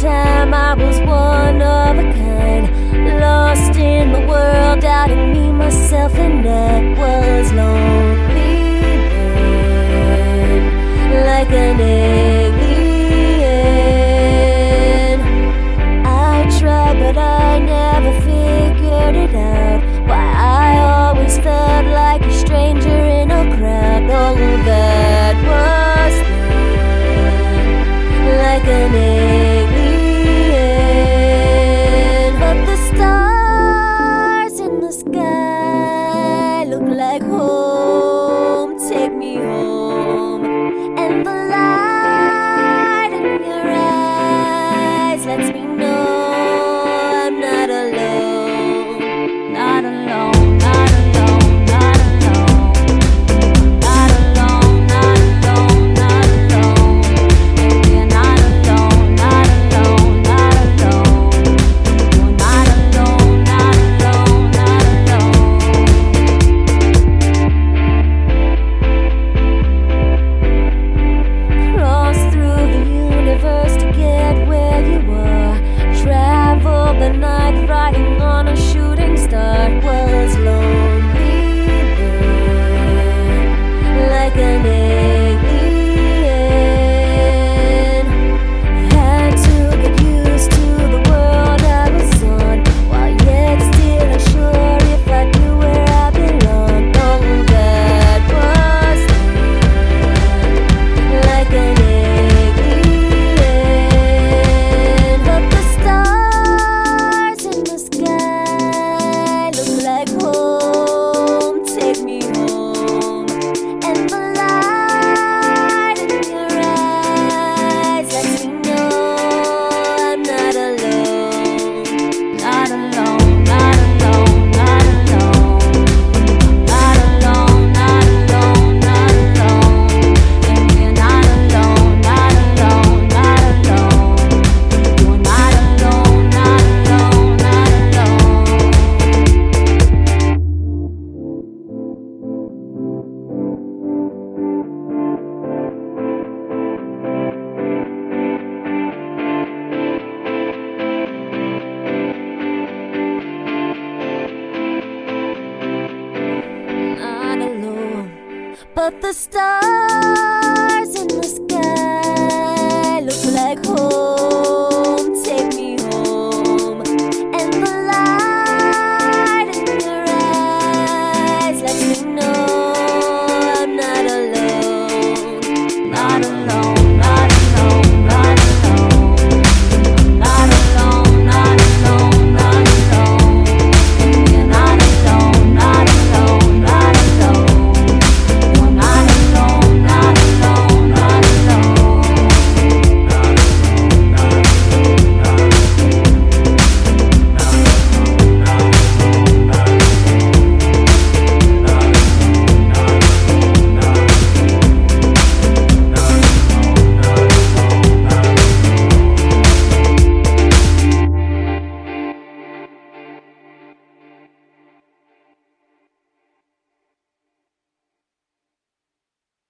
time I was one of a kind, lost in the world, doubting me, myself, and I was lonely then, like an alien. I tried, but I never figured it out, why I always felt like a stranger in a crowd. Oh, that was then, like an alien. But the stars in the sky look like home. Take me home. And the light in your eyes lets me know I'm not alone. Not alone, not alone, not alone. Not alone, not alone, not alone. And we're not alone, not alone, not alone. We're not alone, not alone, not alone. Cross through the universe to get where you are. Travel the night riding on a shooting star. Was lonely then, like an alien. Had to get used to the world I was on, while yet still unsure if I knew where I belonged. Oh, that was then, like an alien. But the stars in the sky look like home. Take me home. And the light in your eyes lets me know I'm not alone. Not alone, not alone, not alone. Not alone, not alone, not alone. And we're not alone, not alone, not alone. You're not alone, not alone, not alone. Not alone, but the stars